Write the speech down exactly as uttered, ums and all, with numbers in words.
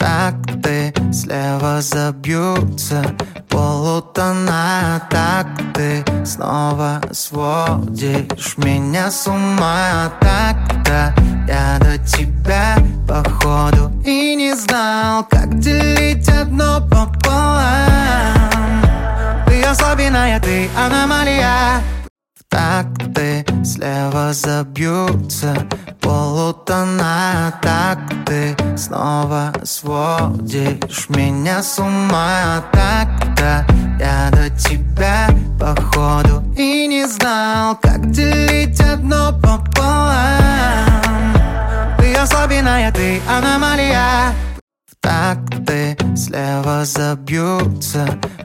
такты слева забьются полутона, так ты снова сводишь меня с ума. Так-то я до тебя походу и не знал, как делить одно пополам. Ты особенная, ты аномалия. В такты слева забьются полутона, так ты снова сводишь меня с ума. Так-то я до тебя походу и не знал, как делить одно пополам. Ты особенная, ты аномалия. В такты слева забьются